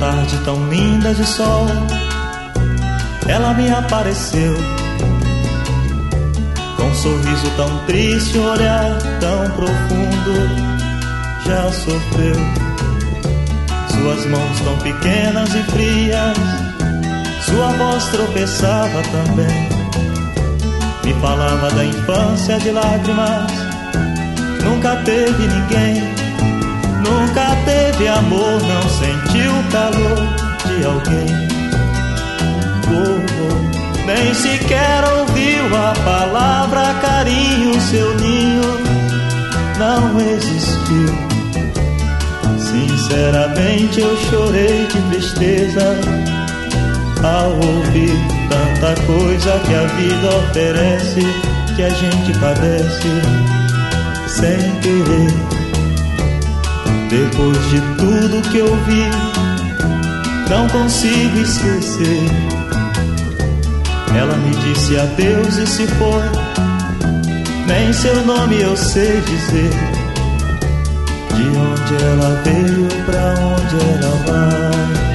tarde tão linda de sol, ela me apareceu, com um sorriso tão triste, um olhar tão profundo. Já sofreu, suas mãos tão pequenas e frias, sua voz tropeçava também, me falava da infância de lágrimas. Nunca teve ninguém, nunca teve amor, não sentiu o calor de alguém. Nem sequer ouviu a palavra carinho, seu ninho não existiu. Sinceramente eu chorei de tristeza ao ouvir tanta coisa que a vida oferece, que a gente padece sem querer. Depois de tudo que eu vi, não consigo esquecer. Ela me disse adeus e se foi, nem seu nome eu sei dizer. De onde ela veio, pra onde ela vai?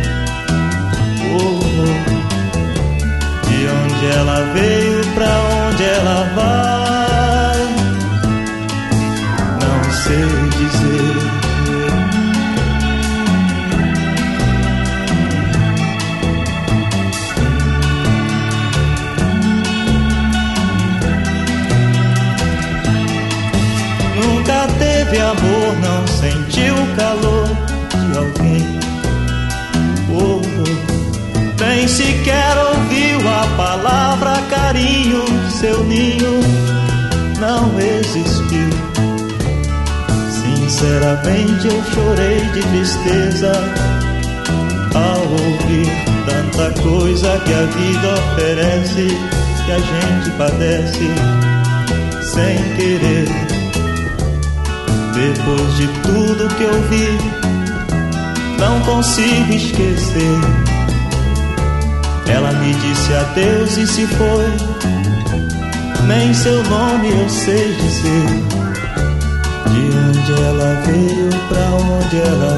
De onde ela veio, pra onde ela vai? Não sei dizer. Nunca teve amor, não sentiu o calor de alguém. Nem sequer ouviu a palavra carinho, seu ninho não existiu. Sinceramente eu chorei de tristeza ao ouvir tanta coisa que a vida oferece, que a gente padece sem querer. Depois de tudo que eu vi, não consigo esquecer. Ela me disse adeus e se foi, nem seu nome eu sei dizer. De onde ela veio, pra onde ela